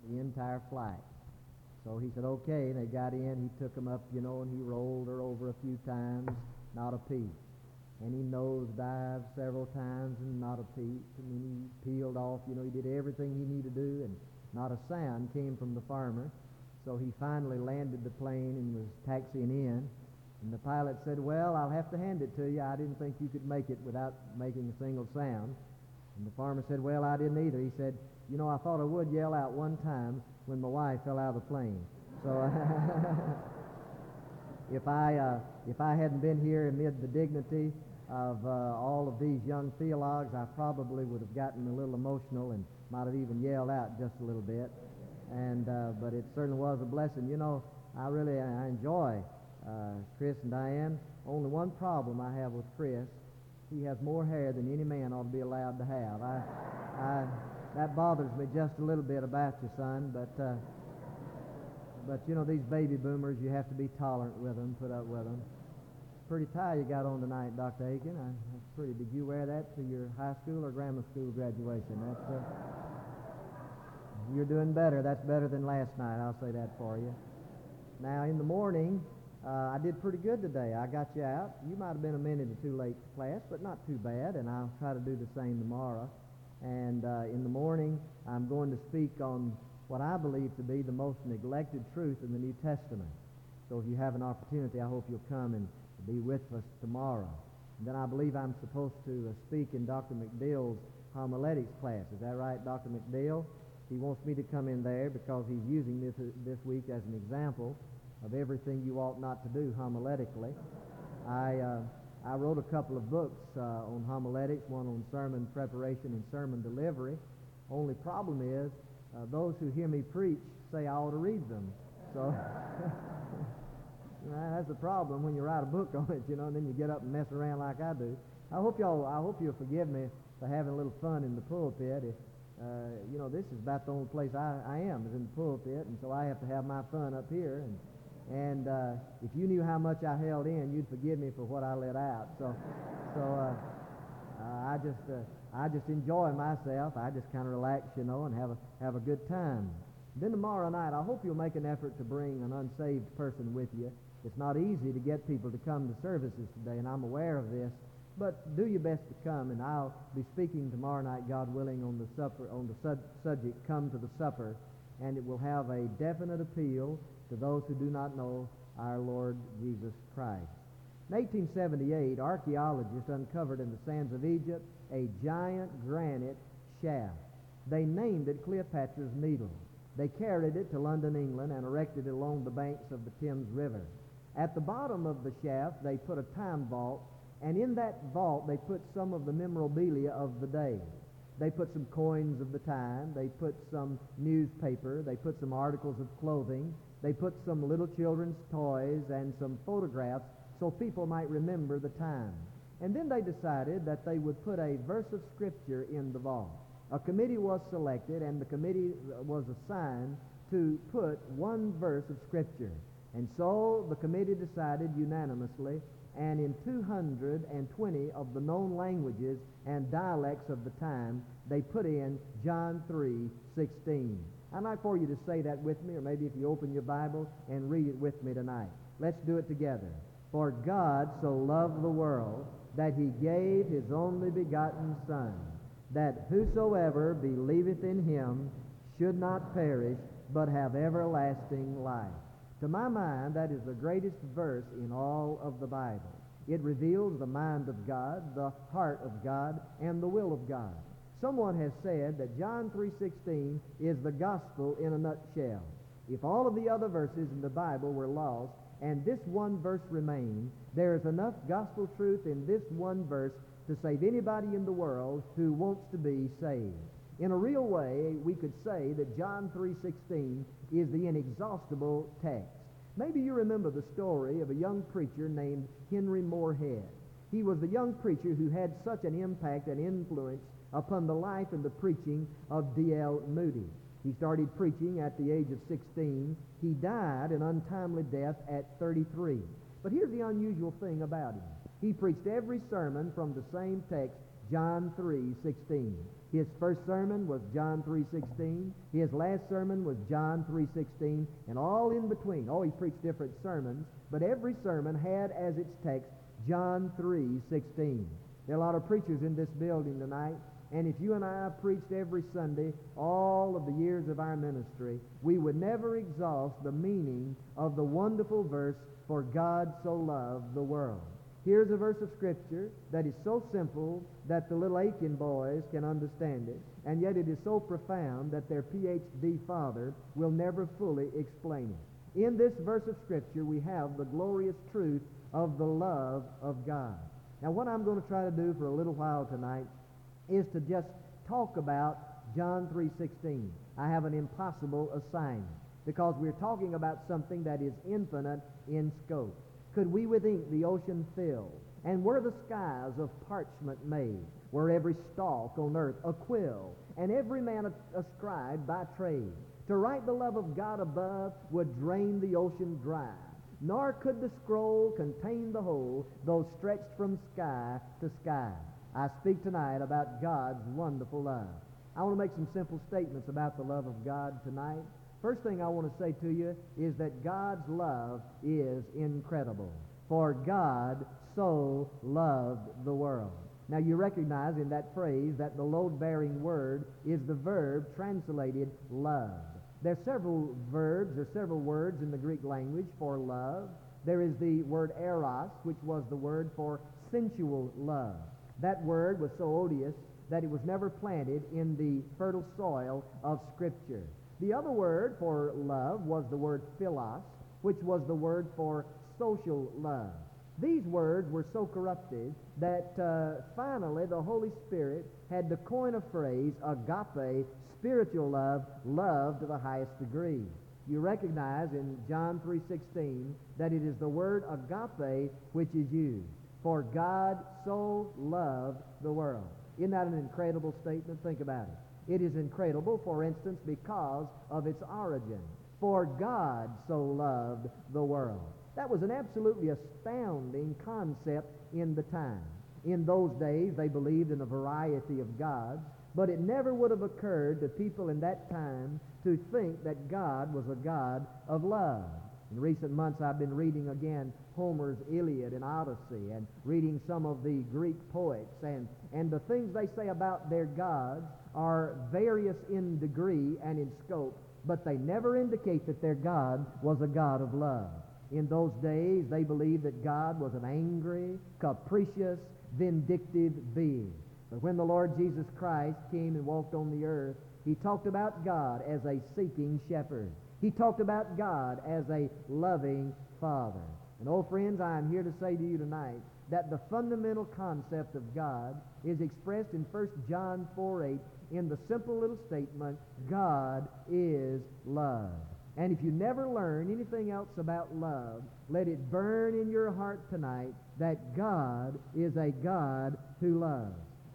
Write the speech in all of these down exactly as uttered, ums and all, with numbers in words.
the entire flight. So he said, okay, and they got in. He took them up, you know, and he rolled her over a few times, not a peep. And he nose-dived several times, and not a peep. And then he peeled off, you know, he did everything he needed to do, and not a sound came from the farmer. So he finally landed the plane and was taxiing in. And the pilot said, well, I'll have to hand it to you. I didn't think you could make it without making a single sound. And the farmer said, well, I didn't either. He said, you know, I thought I would yell out one time when my wife fell out of the plane. So if I uh, if I hadn't been here amid the dignity of uh, all of these young theologues, I probably would have gotten a little emotional and might have even yelled out just a little bit. And uh, but it certainly was a blessing. You know, I really I enjoy uh, Chris and Diane. Only one problem I have with Chris: he has more hair than any man ought to be allowed to have. I, I that bothers me just a little bit about you, son. But uh, but you know, these baby boomers, you have to be tolerant with them, put up with them. Pretty tie you got on tonight, Doctor Aiken. I, that's pretty. Did you wear that to your high school or grammar school graduation? That's uh, you're doing better. That's better than last night. I'll say that for you. Now, in the morning, uh, I did pretty good today. I got you out. You might have been a minute or two late to class, but not too bad. And I'll try to do the same tomorrow. And uh, in the morning, I'm going to speak on what I believe to be the most neglected truth in the New Testament. So if you have an opportunity, I hope you'll come and be with us tomorrow. And then I believe I'm supposed to uh, speak in Doctor McDill's homiletics class. Is that right, Doctor McDill? He wants me to come in there because he's using this uh, this week as an example of everything you ought not to do homiletically. I uh, I wrote a couple of books uh, on homiletics, one on sermon preparation and sermon delivery. Only problem is uh, those who hear me preach say I ought to read them. So that's the problem when you write a book on it, you know, and then you get up and mess around like I do. I hope y'all, I hope you'll forgive me for having a little fun in the pulpit. If, uh, you know, this is about the only place I, I am is in the pulpit, and so I have to have my fun up here. And and uh, if you knew how much I held in, you'd forgive me for what I let out. So, so uh, uh, I just, uh, I just enjoy myself. I just kind of relax, you know, and have a have a good time. Then tomorrow night, I hope you'll make an effort to bring an unsaved person with you. It's not easy to get people to come to services today, and I'm aware of this. But do your best to come, and I'll be speaking tomorrow night, God willing, on the supper, on the sub- subject, "Come to the Supper," and it will have a definite appeal to those who do not know our Lord Jesus Christ. In eighteen seventy-eight, archaeologists uncovered in the sands of Egypt a giant granite shaft. They named it Cleopatra's Needle. They carried it to London, England, and erected it along the banks of the Thames River. At the bottom of the shaft, they put a time vault, and in that vault, they put some of the memorabilia of the day. They put some coins of the time. They put some newspaper. They put some articles of clothing. They put some little children's toys and some photographs so people might remember the time. And then they decided that they would put a verse of Scripture in the vault. A committee was selected, and the committee was assigned to put one verse of Scripture. And so the committee decided unanimously, and in two hundred twenty of the known languages and dialects of the time, they put in John three sixteen. I'd like for you to say that with me, or maybe if you open your Bible and read it with me tonight. Let's do it together. For God so loved the world that he gave his only begotten Son, that whosoever believeth in him should not perish, but have everlasting life. To my mind, that is the greatest verse in all of the Bible. It reveals the mind of God, the heart of God, and the will of God. Someone has said that John three sixteen is the gospel in a nutshell. If all of the other verses in the Bible were lost and this one verse remained, there is enough gospel truth in this one verse to save anybody in the world who wants to be saved. In a real way, we could say that John three sixteen is the inexhaustible text. Maybe you remember the story of a young preacher named Henry Moorhead. He was the young preacher who had such an impact and influence upon the life and the preaching of D L Moody. He started preaching at the age of sixteen. He died an untimely death at thirty-three. But here's the unusual thing about him. He preached every sermon from the same text, John three sixteen. His first sermon was John three sixteen. His last sermon was John three sixteen. And all in between, oh, he preached different sermons, but every sermon had as its text John three sixteen. There are a lot of preachers in this building tonight, and if you and I preached every Sunday all of the years of our ministry, we would never exhaust the meaning of the wonderful verse, "For God so loved the world." Here's a verse of Scripture that is so simple that the little Aiken boys can understand it, and yet it is so profound that their P H D father will never fully explain it. In this verse of Scripture, we have the glorious truth of the love of God. Now, what I'm going to try to do for a little while tonight is to just talk about John three sixteen. I have an impossible assignment because we're talking about something that is infinite in scope. Could we with ink the ocean fill, and were the skies of parchment made, were every stalk on earth a quill, and every man a, a scribe by trade, to write the love of God above would drain the ocean dry, nor could the scroll contain the whole, though stretched from sky to sky. I speak tonight about God's wonderful love. I want to make some simple statements about the love of God tonight. First thing I want to say to you is that God's love is incredible. For God so loved the world. Now you recognize in that phrase that the load-bearing word is the verb translated love. There are several verbs, there are several words in the Greek language for love. There is the word eros, which was the word for sensual love. That word was so odious that it was never planted in the fertile soil of Scripture. The other word for love was the word philos, which was the word for social love. These words were so corrupted that uh, finally the Holy Spirit had to coin a phrase, agape, spiritual love, love to the highest degree. You recognize in John three sixteen that it is the word agape which is used. For God so loved the world. Isn't that an incredible statement? Think about it. It is incredible, for instance, because of its origin. For God so loved the world. That was an absolutely astounding concept in the time. In those days, they believed in a variety of gods, but it never would have occurred to people in that time to think that God was a God of love. In recent months, I've been reading again Homer's Iliad and Odyssey, and reading some of the Greek poets, and, and the things they say about their gods are various in degree and in scope, but they never indicate that their God was a God of love. In those days, they believed that God was an angry, capricious, vindictive being. But when the Lord Jesus Christ came and walked on the earth, he talked about God as a seeking shepherd. He talked about God as a loving Father. And oh, friends, I am here to say to you tonight that the fundamental concept of God is expressed in First John four eight in the simple little statement, God is love. And if you never learn anything else about love, let it burn in your heart tonight that God is a God who loves.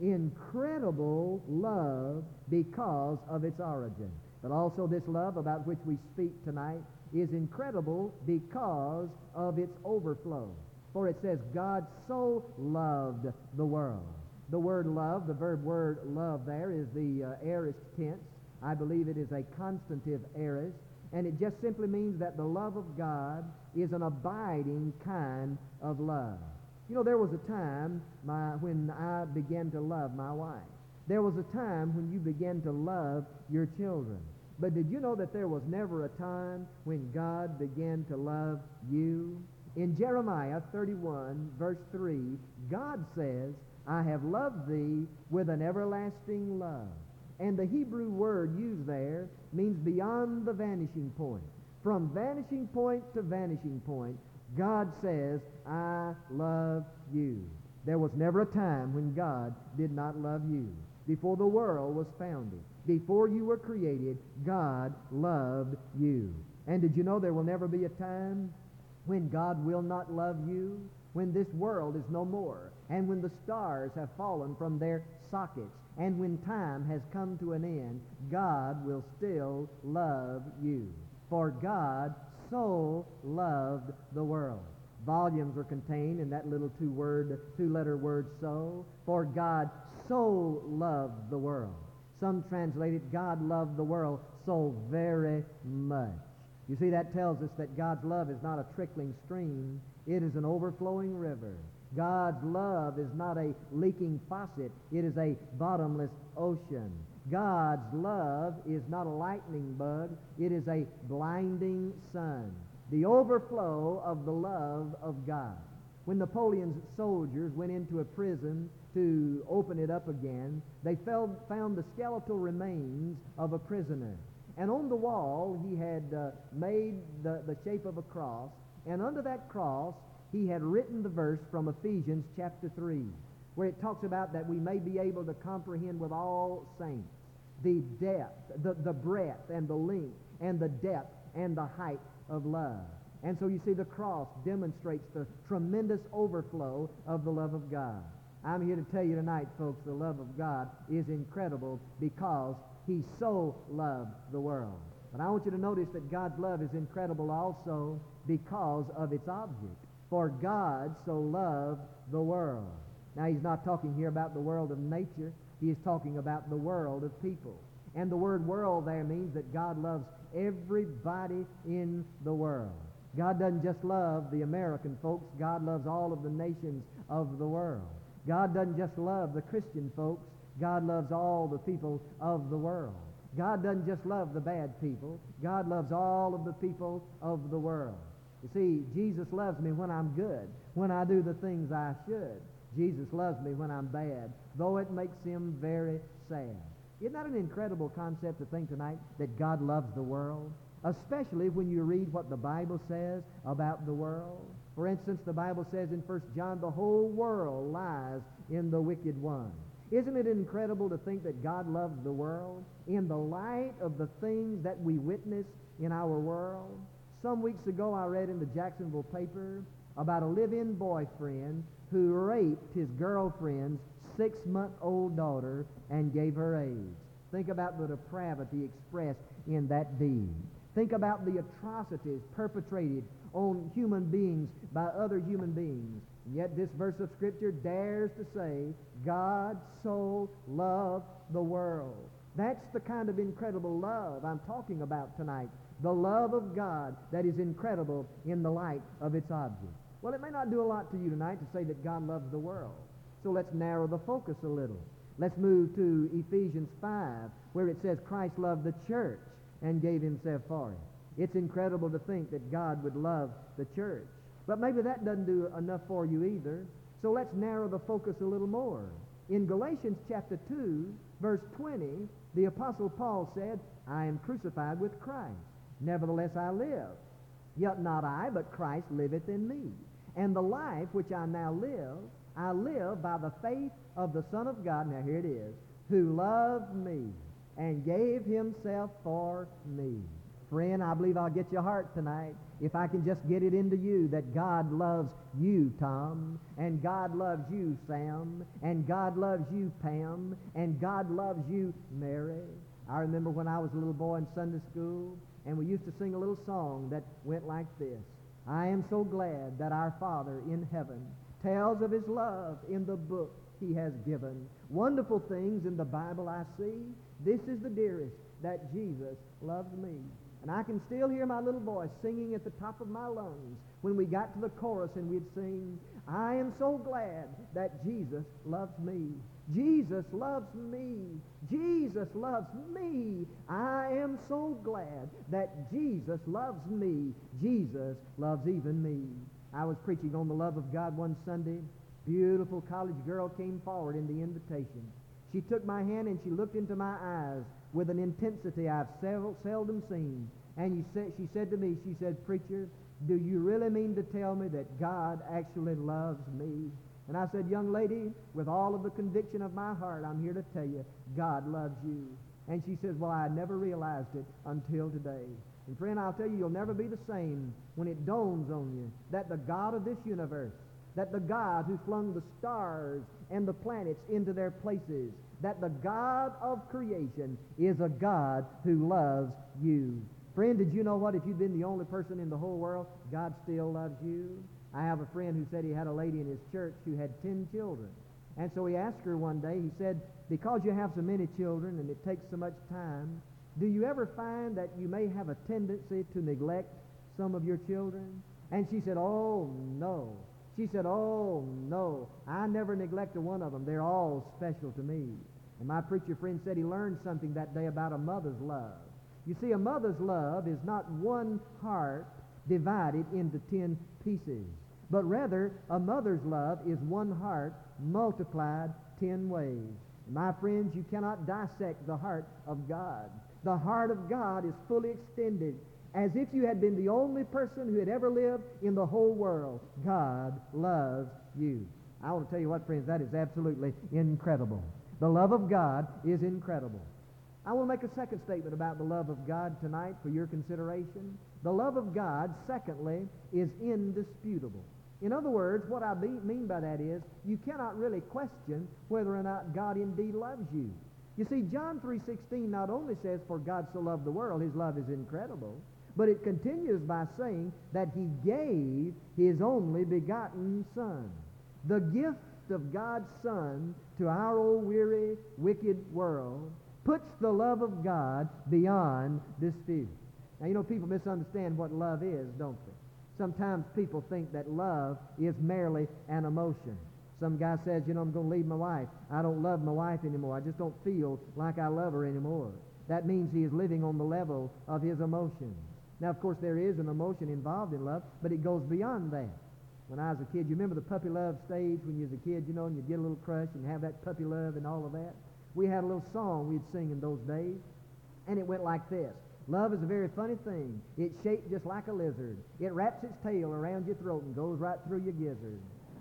Incredible love because of its origin. But also this love about which we speak tonight is incredible because of its overflow. For it says, God so loved the world. The word love, the verb word love there is the uh, aorist tense. I believe it is a constantive aorist. And it just simply means that the love of God is an abiding kind of love. You know, there was a time my, when I began to love my wife. There was a time when you began to love your children. But did you know that there was never a time when God began to love you? In Jeremiah thirty-one, verse three, God says, I have loved thee with an everlasting love. And the Hebrew word used there means beyond the vanishing point. From vanishing point to vanishing point, God says, I love you. There was never a time when God did not love you. Before the world was founded, before you were created, God loved you. And did you know there will never be a time when God will not love you? When this world is no more, and when the stars have fallen from their sockets, and when time has come to an end, God will still love you. For God so loved the world. Volumes are contained in that little two-word, two-letter word so. For God so loved the world. Some translate it, God loved the world so very much. You see, that tells us that God's love is not a trickling stream. It is an overflowing river. God's love is not a leaking faucet. It is a bottomless ocean. God's love is not a lightning bug. It is a blinding sun. The overflow of the love of God. When Napoleon's soldiers went into a prison to open it up again, they found, found the skeletal remains of a prisoner. And on the wall, he had uh, made the, the shape of a cross, and under that cross, he had written the verse from Ephesians chapter three, where it talks about that we may be able to comprehend with all saints the depth, the, the breadth, and the length, and the depth, and the height of love. And so you see, the cross demonstrates the tremendous overflow of the love of God. I'm here to tell you tonight, folks, the love of God is incredible because He so loved the world. But I want you to notice that God's love is incredible also because of its object. For God so loved the world. Now, He's not talking here about the world of nature. He is talking about the world of people. And the word world there means that God loves everybody in the world. God doesn't just love the American folks. God loves all of the nations of the world. God doesn't just love the Christian folks. God loves all the people of the world. God doesn't just love the bad people. God loves all of the people of the world. You see, Jesus loves me when I'm good, when I do the things I should. Jesus loves me when I'm bad, though it makes Him very sad. Isn't that an incredible concept to think tonight, that God loves the world? Especially when you read what the Bible says about the world. For instance, the Bible says in First John, the whole world lies in the wicked one. Isn't it incredible to think that God loves the world in the light of the things that we witness in our world? Some weeks ago I read in the Jacksonville paper about a live-in boyfriend who raped his girlfriend's six-month-old daughter and gave her AIDS. Think about the depravity expressed in that deed. Think about the atrocities perpetrated on human beings by other human beings. And yet this verse of Scripture dares to say, God so loved the world. That's the kind of incredible love I'm talking about tonight. The love of God that is incredible in the light of its object. Well, it may not do a lot to you tonight to say that God loves the world. So let's narrow the focus a little. Let's move to Ephesians five, where it says Christ loved the church and gave Himself for it. It's incredible to think that God would love the church. But maybe that doesn't do enough for you either. So let's narrow the focus a little more. In Galatians chapter two, verse twenty, the Apostle Paul said, I am crucified with Christ. Nevertheless I live. Yet not I, but Christ liveth in me. And the life which I now live, I live by the faith of the Son of God, now here it is, who loved me and gave Himself for me. Friend, I believe I'll get your heart tonight if I can just get it into you that God loves you, Tom, and God loves you, Sam, and God loves you, Pam, and God loves you, Mary. I remember when I was a little boy in Sunday school, and we used to sing a little song that went like this. I am so glad that our Father in heaven tells of His love in the book He has given. Wonderful things in the Bible I see. This is the dearest, that Jesus loves me. And I can still hear my little voice singing at the top of my lungs when we got to the chorus and we'd sing, I am so glad that Jesus loves me. Jesus loves me. Jesus loves me. I am so glad that Jesus loves me. Jesus loves even me. I was preaching on the love of God one Sunday. Beautiful college girl came forward in the invitation. She took my hand and she looked into my eyes with an intensity I've sel- seldom seen. And you said, she said to me, she said, Preacher, do you really mean to tell me that God actually loves me? And I said, young lady, with all of the conviction of my heart, I'm here to tell you, God loves you. And she says, well, I never realized it until today. And friend, I'll tell you, you'll never be the same when it dawns on you that the God of this universe, that the God who flung the stars and the planets into their places, that the God of creation is a God who loves you. Friend, did you know what? If you'd been the only person in the whole world, God still loves you. I have a friend who said he had a lady in his church who had ten children. And so he asked her one day, he said, because you have so many children and it takes so much time, do you ever find that you may have a tendency to neglect some of your children? And she said, oh, no. She said, oh, no. I never neglect a one of them. They're all special to me. And my preacher friend said he learned something that day about a mother's love. You see, a mother's love is not one heart divided into ten pieces, but rather a mother's love is one heart multiplied ten ways. My friends, you cannot dissect the heart of God. The heart of God is fully extended, as if you had been the only person who had ever lived in the whole world. God loves you. I want to tell you what, friends, that is absolutely incredible. The love of God is incredible. I want to make a second statement about the love of God tonight for your consideration. The love of God, secondly, is indisputable. In other words, what I be, mean by that is you cannot really question whether or not God indeed loves you. You see, John three sixteen not only says, for God so loved the world, his love is incredible, but it continues by saying that he gave his only begotten Son. The gift of God's Son to our old weary, wicked world puts the love of God beyond dispute. Now, you know, people misunderstand what love is, don't they? Sometimes people think that love is merely an emotion. Some guy says, you know, I'm going to leave my wife. I don't love my wife anymore. I just don't feel like I love her anymore. That means he is living on the level of his emotions. Now, of course, there is an emotion involved in love, but it goes beyond that. When I was a kid, you remember the puppy love stage when you was a kid, you know, and you'd get a little crush and have that puppy love and all of that? We had a little song we'd sing in those days, and it went like this. Love is a very funny thing. It's shaped just like a lizard. It wraps its tail around your throat and goes right through your gizzard.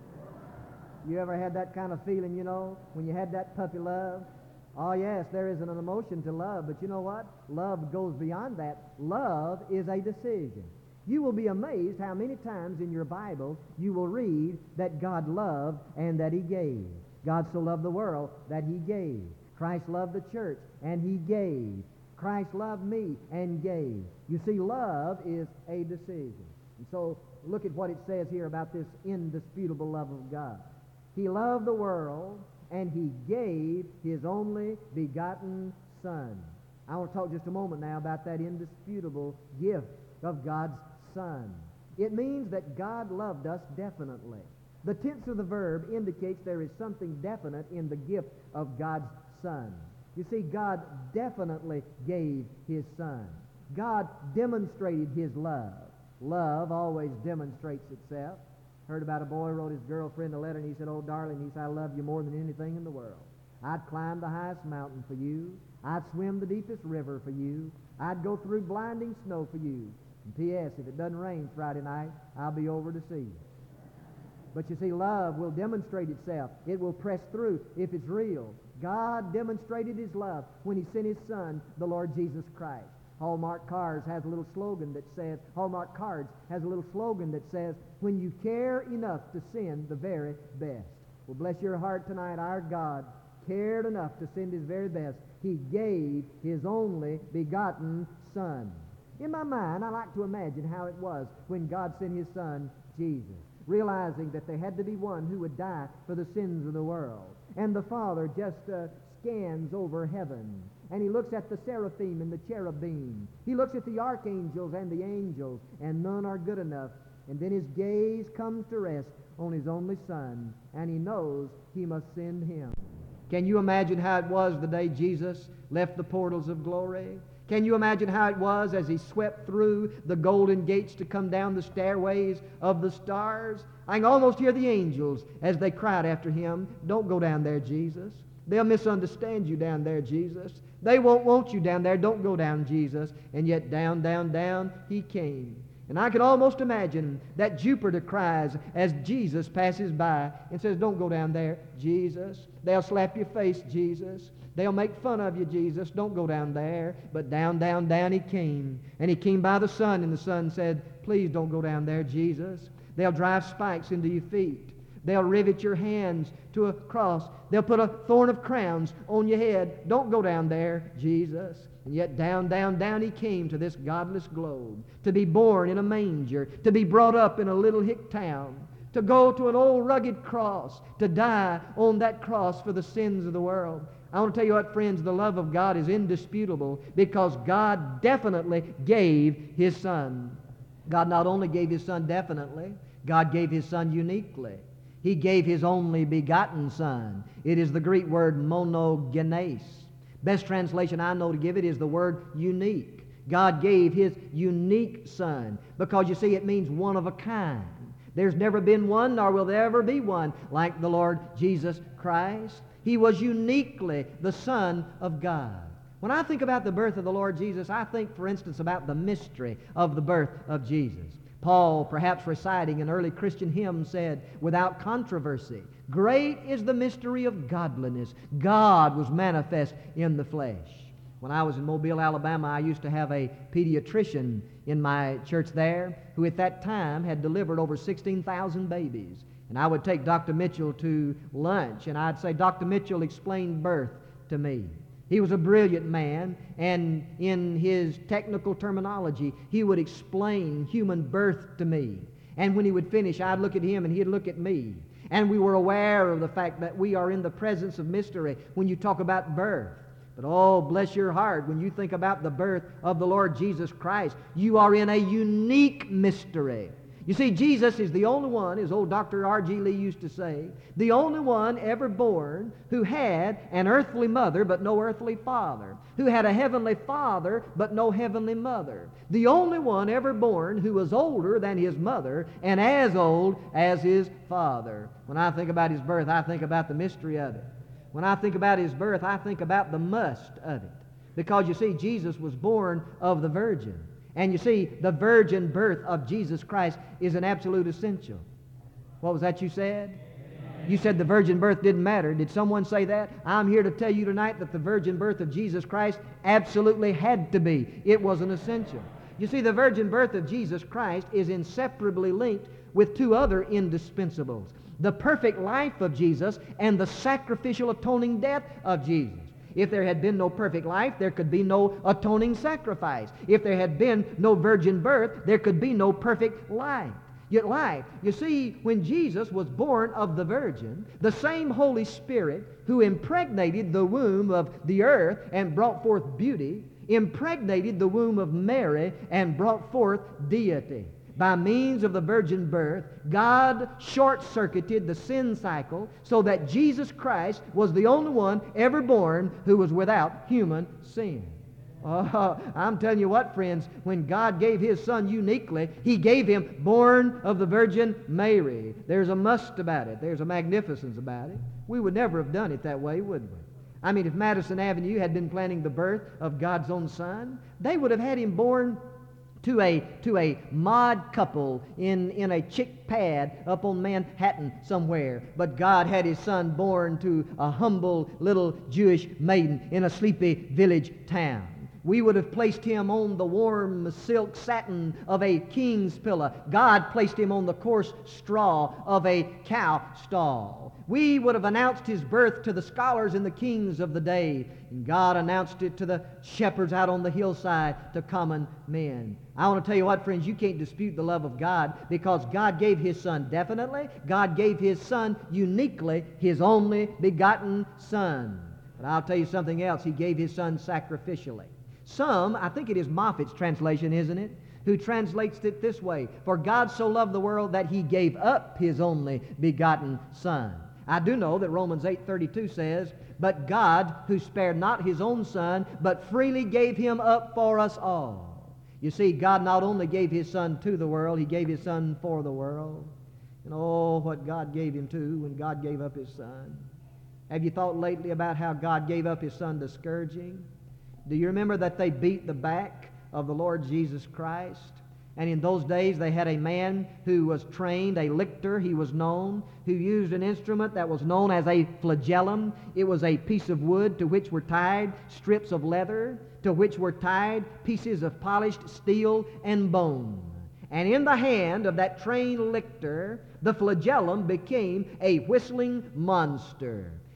You ever had that kind of feeling, you know, when you had that puppy love? Oh, yes, there is an emotion to love, but you know what? Love goes beyond that. Love is a decision. You will be amazed how many times in your Bible you will read that God loved and that he gave. God so loved the world that he gave. Christ loved the church and he gave. Christ loved me and gave. You see, love is a decision. And so look at what it says here about this indisputable love of God. He loved the world and he gave his only begotten Son. I want to talk just a moment now about that indisputable gift of God's Son. It means that God loved us definitely. The tense of the verb indicates there is something definite in the gift of God's Son. You see, God definitely gave his Son. God demonstrated his love. Love always demonstrates itself. Heard about a boy wrote his girlfriend a letter, and he said, oh, darling, he said, I love you more than anything in the world. I'd climb the highest mountain for you. I'd swim the deepest river for you. I'd go through blinding snow for you. And P S if it doesn't rain Friday night, I'll be over to see you. But you see, love will demonstrate itself. It will press through if it's real. God demonstrated his love when he sent his Son, the Lord Jesus Christ. Hallmark Cards has a little slogan that says, Hallmark Cards has a little slogan that says, when you care enough to send the very best. Well, bless your heart tonight, our God cared enough to send his very best. He gave his only begotten Son. In my mind, I like to imagine how it was when God sent his Son, Jesus, realizing that there had to be one who would die for the sins of the world. And the Father just uh, scans over heaven, and he looks at the seraphim and the cherubim. He looks at the archangels and the angels, and none are good enough. And then his gaze comes to rest on his only Son, and he knows he must send him. Can you imagine how it was the day Jesus left the portals of glory? Can you imagine how it was as he swept through the golden gates to come down the stairways of the stars? I can almost hear the angels as they cried after him, don't go down there, Jesus. They'll misunderstand you down there, Jesus. They won't want you down there. Don't go down, Jesus. And yet down, down, down he came. And I can almost imagine that Jupiter cries as Jesus passes by and says, don't go down there, Jesus. They'll slap your face, Jesus. They'll make fun of you, Jesus. Don't go down there. But down, down, down he came. And he came by the sun, and the sun said, please don't go down there, Jesus. They'll drive spikes into your feet. They'll rivet your hands to a cross. They'll put a thorn of crowns on your head. Don't go down there, Jesus. And yet down, down, down he came to this godless globe, to be born in a manger, to be brought up in a little hick town, to go to an old rugged cross, to die on that cross for the sins of the world. I want to tell you what, friends, the love of God is indisputable because God definitely gave His Son. God not only gave His Son definitely, God gave His Son uniquely. He gave His only begotten Son. It is the Greek word monogenes. Best translation I know to give it is the word unique. God gave His unique Son because, you see, it means one of a kind. There's never been one, nor will there ever be one like the Lord Jesus Christ. He was uniquely the Son of God. When I think about the birth of the Lord Jesus, I think, for instance, about the mystery of the birth of Jesus. Paul, perhaps reciting an early Christian hymn, said, without controversy, great is the mystery of godliness. God was manifest in the flesh. When I was in Mobile, Alabama, I used to have a pediatrician in my church there who at that time had delivered over sixteen thousand babies. And I would take Doctor Mitchell to lunch, and I'd say, Doctor Mitchell, explain birth to me. He was a brilliant man, and in his technical terminology, he would explain human birth to me. And when he would finish, I'd look at him, and he'd look at me. And we were aware of the fact that we are in the presence of mystery when you talk about birth. But oh, bless your heart, when you think about the birth of the Lord Jesus Christ, you are in a unique mystery. You see, Jesus is the only one, as old Doctor R G Lee used to say, the only one ever born who had an earthly mother but no earthly father, who had a heavenly father but no heavenly mother, the only one ever born who was older than his mother and as old as his father. When I think about His birth, I think about the mystery of it. When I think about His birth, I think about the must of it. Because, you see, Jesus was born of the Virgin. And you see, the virgin birth of Jesus Christ is an absolute essential. What was that you said? You said the virgin birth didn't matter. Did someone say that? I'm here to tell you tonight that the virgin birth of Jesus Christ absolutely had to be. It was an essential. You see, the virgin birth of Jesus Christ is inseparably linked with two other indispensables: the perfect life of Jesus and the sacrificial atoning death of Jesus. If there had been no perfect life, there could be no atoning sacrifice. If there had been no virgin birth, there could be no perfect life. Yet life, you see, when Jesus was born of the Virgin, the same Holy Spirit who impregnated the womb of the earth and brought forth beauty, impregnated the womb of Mary and brought forth deity. By means of the virgin birth, God short-circuited the sin cycle so that Jesus Christ was the only one ever born who was without human sin. Oh, I'm telling you what, friends, when God gave His Son uniquely, He gave Him born of the Virgin Mary. There's a must about it. There's a magnificence about it. We would never have done it that way, would we? I mean, if Madison Avenue had been planning the birth of God's own Son, they would have had Him born to a to a mod couple in, in a chick pad up on Manhattan somewhere. But God had His Son born to a humble little Jewish maiden in a sleepy village town. We would have placed Him on the warm silk satin of a king's pillow. God placed Him on the coarse straw of a cow stall. We would have announced His birth to the scholars and the kings of the day. And God announced it to the shepherds out on the hillside, to common men. I want to tell you what, friends, you can't dispute the love of God because God gave His Son definitely. God gave His Son uniquely, His only begotten Son. But I'll tell you something else. He gave His Son sacrificially. Some, I think it is Moffat's translation, isn't it, who translates it this way: for God so loved the world that He gave up His only begotten Son. I do know that Romans eight thirty-two says, but God, who spared not His own Son, but freely gave Him up for us all. You see, God not only gave His Son to the world, He gave His Son for the world. And oh, what God gave Him to when God gave up His Son. Have you thought lately about how God gave up His Son to scourging? Do you remember that they beat the back of the Lord Jesus Christ? And in those days they had a man who was trained, a lictor, he was known, who used an instrument that was known as a flagellum. It was a piece of wood to which were tied strips of leather, to which were tied pieces of polished steel and bone. And in the hand of that trained lictor, the flagellum became a whistling monster.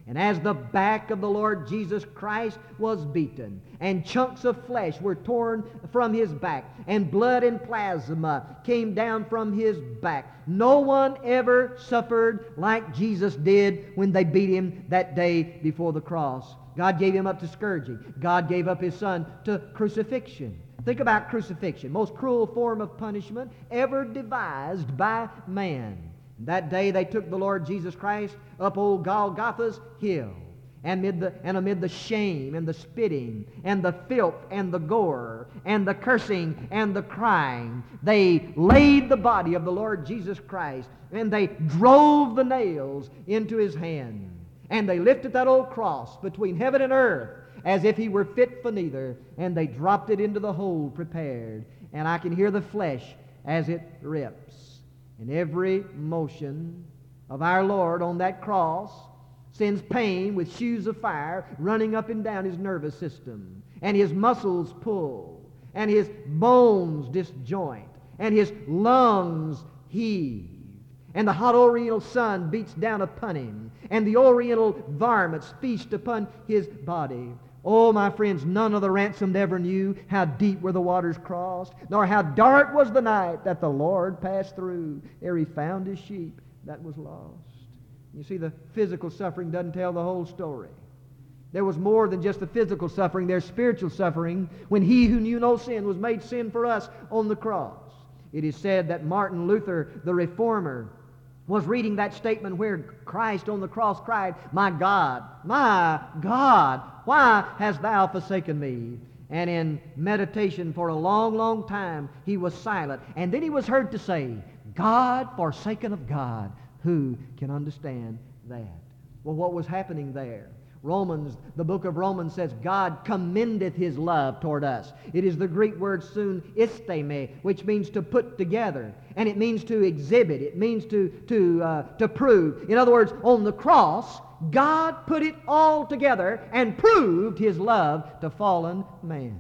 And as the back of the Lord Jesus Christ was beaten, and chunks of flesh were torn from his back, and blood and plasma came down from his back, no one ever suffered like Jesus did when they beat him that day before the cross. God gave him up to scourging. God gave up his Son to crucifixion. Think about crucifixion, most cruel form of punishment ever devised by man. That day they took the Lord Jesus Christ up old Golgotha's hill, and amid the, and amid the shame and the spitting and the filth and the gore and the cursing and the crying, they laid the body of the Lord Jesus Christ, and they drove the nails into his hand, and they lifted that old cross between heaven and earth as if he were fit for neither, and they dropped it into the hole prepared, and I can hear the flesh as it rips. And every motion of our Lord on that cross sends pain with shoes of fire running up and down his nervous system, and his muscles pull, and his bones disjoint, and his lungs heave, and the hot oriental sun beats down upon him, and the oriental varmints feast upon his body. Oh, my friends, none of the ransomed ever knew how deep were the waters crossed, nor how dark was the night that the Lord passed through, ere he found his sheep that was lost. You see, the physical suffering doesn't tell the whole story. There was more than just the physical suffering. There's spiritual suffering when he who knew no sin was made sin for us on the cross. It is said that Martin Luther, the Reformer, was reading that statement where Christ on the cross cried, "My God, my God, why hast thou forsaken me?" And in meditation for a long, long time, he was silent. And then he was heard to say, "God forsaken of God, who can understand that?" Well, what was happening there? Romans, the book of Romans says, God commendeth his love toward us. It is the Greek word sun isteme, which means to put together. And it means to exhibit. It means to, to, uh, to prove. In other words, on the cross, God put it all together and proved his love to fallen man.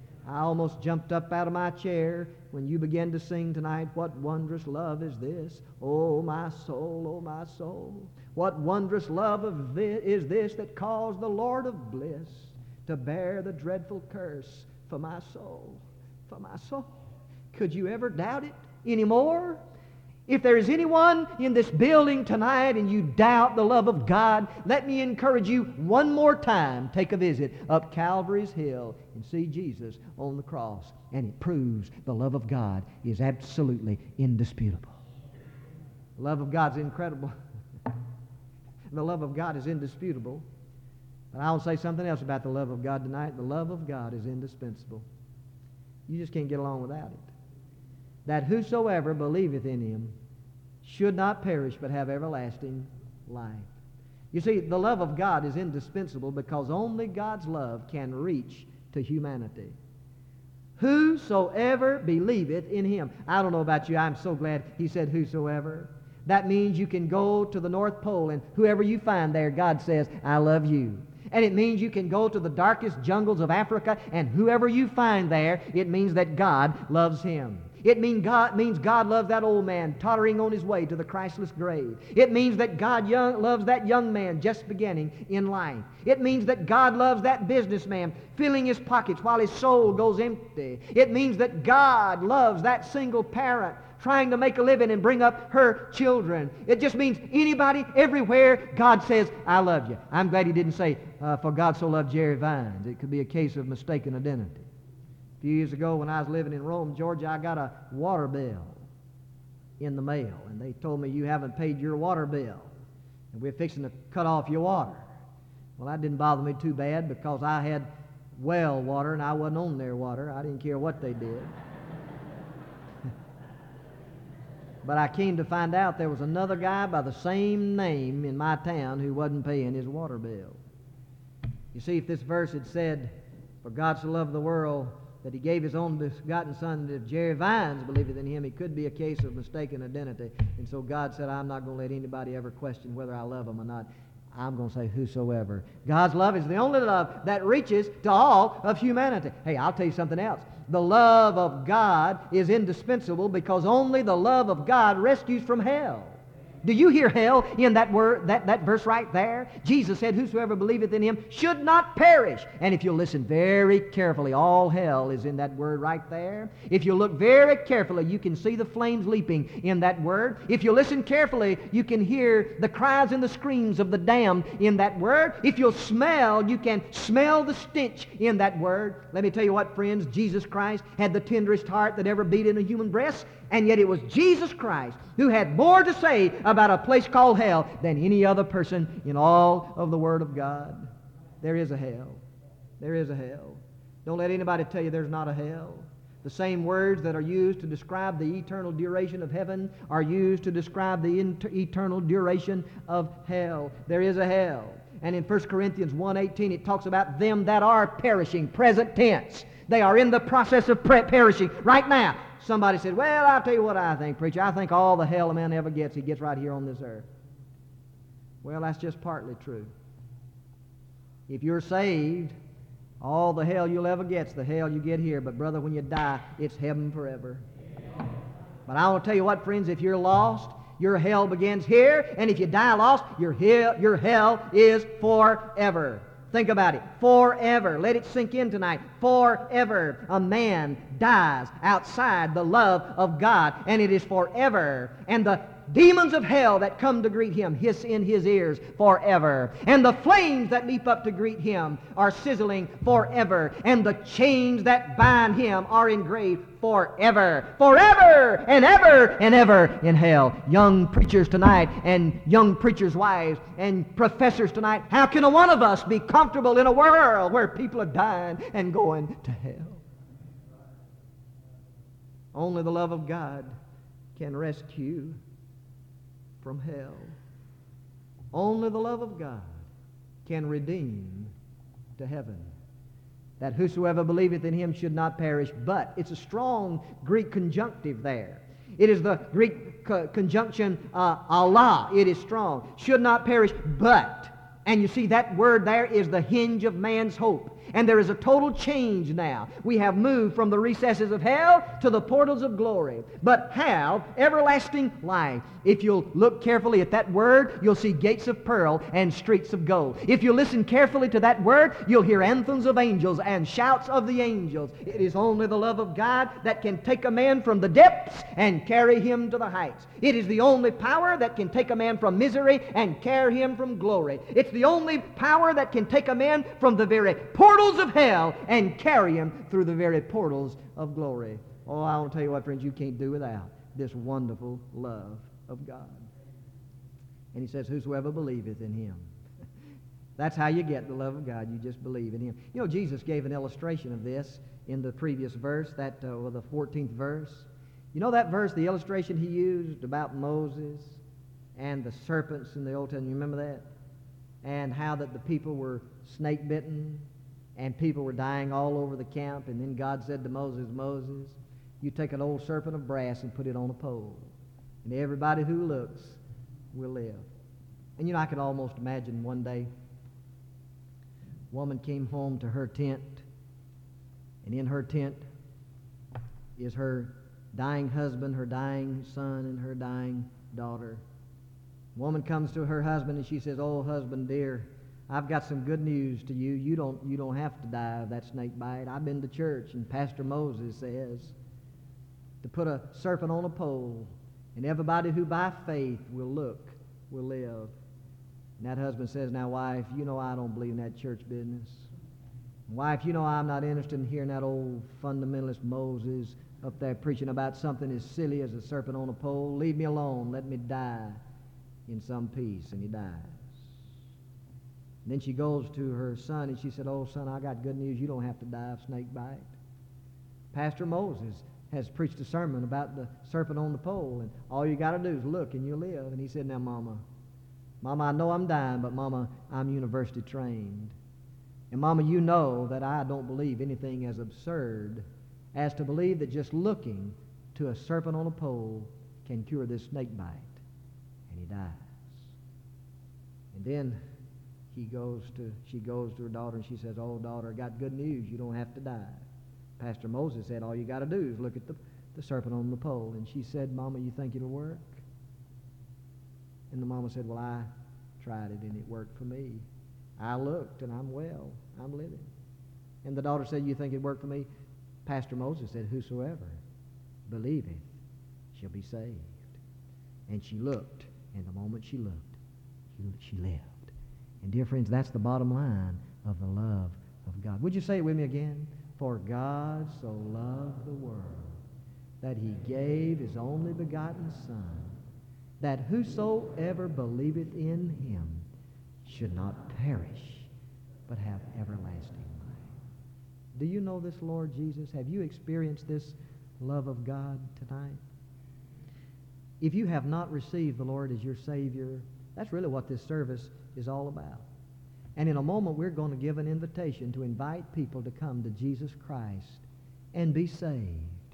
I almost jumped up out of my chair when you began to sing tonight, "What wondrous love is this? Oh, my soul, oh, my soul. What wondrous love of this is this that caused the Lord of bliss to bear the dreadful curse for my soul, for my soul." Could you ever doubt it anymore? If there is anyone in this building tonight and you doubt the love of God, let me encourage you one more time. Take a visit up Calvary's Hill and see Jesus on the cross. And it proves the love of God is absolutely indisputable. The love of God's incredible. The love of God is indisputable. But I'll say something else about the love of God tonight. The love of God is indispensable. You just can't get along without it. That whosoever believeth in him should not perish but have everlasting life. You see, the love of God is indispensable because only God's love can reach to humanity. Whosoever believeth in him. I don't know about you, I'm so glad he said whosoever. That means you can go to the North Pole, and whoever you find there, God says, "I love you." And it means you can go to the darkest jungles of Africa, and whoever you find there, it means that God loves him. It mean God, means God loves that old man tottering on his way to the Christless grave. It means that God young, loves that young man just beginning in life. It means that God loves that businessman filling his pockets while his soul goes empty. It means that God loves that single parent trying to make a living and bring up her children. It just means anybody, everywhere, God says, "I love you." I'm glad he didn't say, uh, "For God so loved Jerry Vines." It could be a case of mistaken identity. A few years ago when I was living in Rome, Georgia, I got a water bill in the mail. And they told me, "You haven't paid your water bill, and we're fixing to cut off your water." Well, that didn't bother me too bad because I had well water and I wasn't on their water. I didn't care what they did. But I came to find out there was another guy by the same name in my town who wasn't paying his water bill. You see, if this verse had said, "For God so loved the world that he gave his only begotten Son, that if Jerry Vines believeth in him," it could be a case of mistaken identity. And so God said, "I'm not going to let anybody ever question whether I love them or not. I'm going to say whosoever." God's love is the only love that reaches to all of humanity. Hey, I'll tell you something else. The love of God is indispensable because only the love of God rescues from hell. Do you hear hell in that word, that, that verse right there? Jesus said, whosoever believeth in him should not perish. And if you listen very carefully, all hell is in that word right there. If you look very carefully, you can see the flames leaping in that word. If you listen carefully, you can hear the cries and the screams of the damned in that word. If you'll smell, you can smell the stench in that word. Let me tell you what, friends, Jesus Christ had the tenderest heart that ever beat in a human breast. And yet it was Jesus Christ who had more to say about a place called hell than any other person in all of the Word of God. There is a hell. There is a hell. Don't let anybody tell you there's not a hell. The same words that are used to describe the eternal duration of heaven are used to describe the inter- eternal duration of hell. There is a hell. And in First Corinthians one eighteen it talks about them that are perishing, present tense. They are in the process of pre- perishing right now. Somebody said, well, I'll tell you what I think, preacher. I think all the hell a man ever gets, he gets right here on this earth. Well, that's just partly true. If you're saved, all the hell you'll ever get is the hell you get here. But, brother, when you die, it's heaven forever. But I want to tell you what, friends, if you're lost, your hell begins here. And if you die lost, your hell, your hell is forever. Think about it. Forever. Let it sink in tonight. Forever. A man dies outside the love of God, and it is forever. And the demons of hell that come to greet him hiss in his ears forever. And the flames that leap up to greet him are sizzling forever. And the chains that bind him are engraved forever. Forever and ever and ever in hell. Young preachers tonight and young preachers' wives and professors tonight, how can a one of us be comfortable in a world where people are dying and going to hell? Only the love of God can rescue from hell. Only the love of God can redeem to heaven. That whosoever believeth in him should not perish, but it's a strong Greek conjunctive there. It is the Greek co- conjunction uh, Allah. It is strong. Should not perish, but. And you see that word there is the hinge of man's hope. And there is a total change now. We have moved from the recesses of hell to the portals of glory. But have everlasting life. If you'll look carefully at that word, you'll see gates of pearl and streets of gold. If you listen carefully to that word, you'll hear anthems of angels and shouts of the angels. It is only the love of God that can take a man from the depths and carry him to the heights. It is the only power that can take a man from misery and carry him from glory. It's the only power that can take a man from the very portals of hell and carry him through the very portals of glory. Oh, I want to tell you what, friends, you can't do without this wonderful love of God. And he says, whosoever believeth in him. That's how you get the love of God. You just believe in him. You know, Jesus gave an illustration of this in the previous verse, that uh, the fourteenth verse. You know that verse, the illustration he used about Moses and the serpents in the Old Testament? You remember that? And how that the people were snake bitten and people were dying all over the camp. And then God said to Moses, Moses, you take an old serpent of brass and put it on a pole. And everybody who looks will live. And you know, I can almost imagine one day, a woman came home to her tent, and in her tent is her dying husband, her dying son, and her dying daughter. A woman comes to her husband and she says, oh, husband dear, I've got some good news to you. You don't, you don't have to die of that snake bite. I've been to church, and Pastor Moses says to put a serpent on a pole, and everybody who by faith will look will live. And that husband says, now, wife, you know I don't believe in that church business. Wife, you know I'm not interested in hearing that old fundamentalist Moses up there preaching about something as silly as a serpent on a pole. Leave me alone. Let me die in some peace. And he dies. And then she goes to her son and she said, oh, son, I got good news. You don't have to die of snake bite. Pastor Moses has preached a sermon about the serpent on the pole, and all you got to do is look and you'll live. And he said, now, Mama, Mama, I know I'm dying, but Mama, I'm university trained. And Mama, you know that I don't believe anything as absurd as to believe that just looking to a serpent on a pole can cure this snake bite. And he dies. And then he goes to, she goes to her daughter and she says, oh, daughter, I got good news. You don't have to die. Pastor Moses said, all you got to do is look at the, the serpent on the pole. And she said, Mama, you think it'll work? And the mama said, well, I tried it and it worked for me. I looked and I'm well. I'm living. And the daughter said, you think it worked for me? Pastor Moses said, whosoever believeth shall be saved. And she looked, and the moment she looked, she, she lived. And dear friends, that's the bottom line of the love of God. Would you say it with me again? For God so loved the world that he gave his only begotten Son, that whosoever believeth in him should not perish, but have everlasting life. Do you know this Lord Jesus? Have you experienced this love of God tonight? If you have not received the Lord as your Savior, that's really what this service is all about. And in a moment, we're going to give an invitation to invite people to come to Jesus Christ and be saved.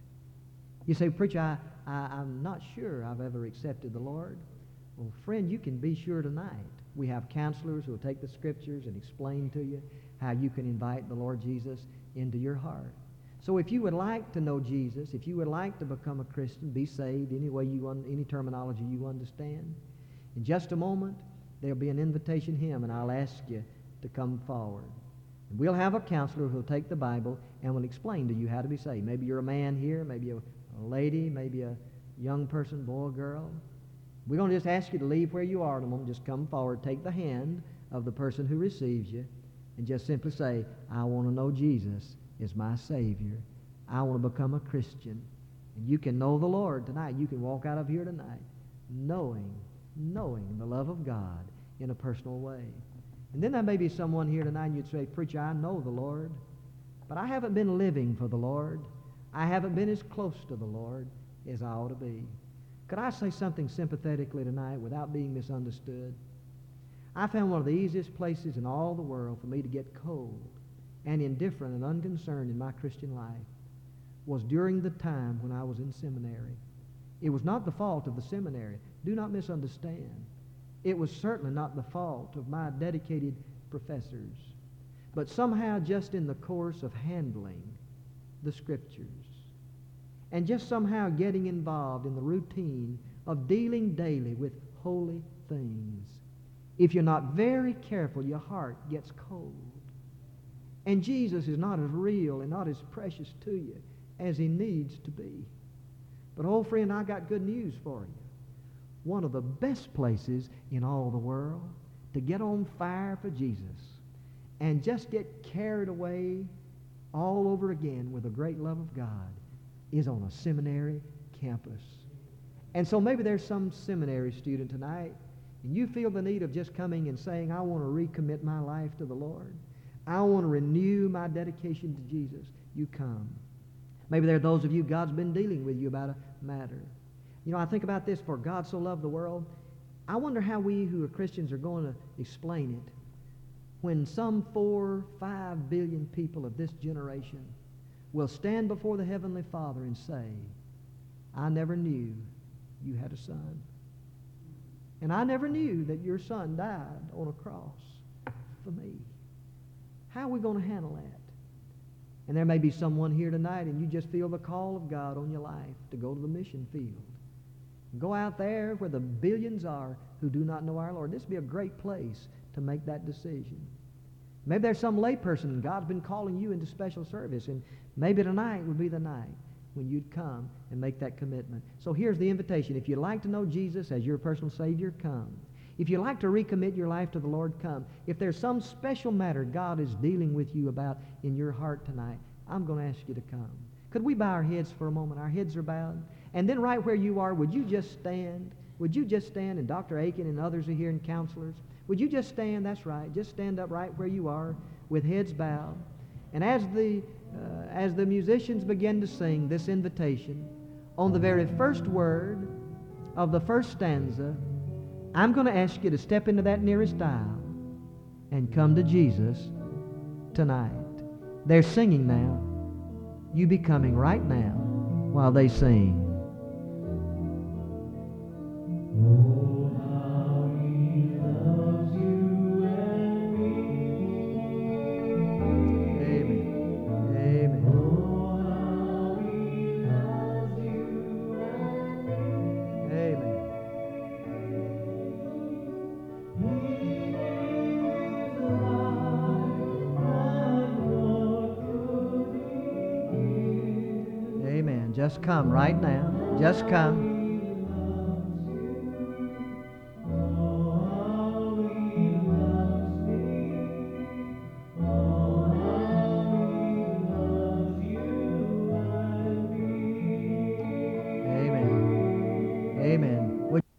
You say, preacher, I, I, I'm not sure I've ever accepted the Lord. Well, friend, you can be sure tonight. We have counselors who will take the Scriptures and explain to you how you can invite the Lord Jesus into your heart. So if you would like to know Jesus, if you would like to become a Christian, be saved any way you un- any terminology you understand, in just a moment, there'll be an invitation hymn, and I'll ask you to come forward. And we'll have a counselor who'll take the Bible and will explain to you how to be saved. Maybe you're a man here, maybe a, a lady, maybe a young person, boy or girl. We're going to just ask you to leave where you are in a moment. Just come forward, take the hand of the person who receives you, and just simply say, I want to know Jesus is my Savior. I want to become a Christian. And you can know the Lord tonight. You can walk out of here tonight knowing, knowing the love of God in a personal way. And then there may be someone here tonight and you'd say, preacher, I know the Lord, but I haven't been living for the Lord. I haven't been as close to the Lord as I ought to be. Could I say something sympathetically tonight without being misunderstood? I found one of the easiest places in all the world for me to get cold and indifferent and unconcerned in my Christian life was during the time when I was in seminary. It was not the fault of the seminary. Do not misunderstand. It was certainly not the fault of my dedicated professors. But somehow just in the course of handling the Scriptures and just somehow getting involved in the routine of dealing daily with holy things, if you're not very careful, your heart gets cold. And Jesus is not as real and not as precious to you as he needs to be. But, old friend, I got good news for you. One of the best places in all the world to get on fire for Jesus and just get carried away all over again with the great love of God is on a seminary campus. And so maybe there's some seminary student tonight and you feel the need of just coming and saying, I want to recommit my life to the Lord. I want to renew my dedication to Jesus. You come. Maybe there are those of you, God's been dealing with you about a matter. You know, I think about this, for God so loved the world. I wonder how we who are Christians are going to explain it when some four, five billion people of this generation will stand before the Heavenly Father and say, I never knew you had a son. And I never knew that your son died on a cross for me. How are we going to handle that? And there may be someone here tonight and you just feel the call of God on your life to go to the mission field. Go out there where the billions are who do not know our Lord. This would be a great place to make that decision. Maybe there's some layperson and God's been calling you into special service, and maybe tonight would be the night when you'd come and make that commitment. So here's the invitation. If you'd like to know Jesus as your personal Savior, come. If you'd like to recommit your life to the Lord, come. If there's some special matter God is dealing with you about in your heart tonight, I'm going to ask you to come. Could we bow our heads for a moment? Our heads are bowed. And then right where you are, would you just stand? Would you just stand? And Doctor Aiken and others are here and counselors. Would you just stand? That's right. Just stand up right where you are with heads bowed. And as the, uh, as the musicians begin to sing this invitation, on the very first word of the first stanza, I'm going to ask you to step into that nearest aisle and come to Jesus tonight. They're singing now. You be coming right now while they sing. Oh, how he loves you and me. Amen. Amen. Oh, how he loves you and me. Amen. Just come right now. Just come. Amen. Amen. Would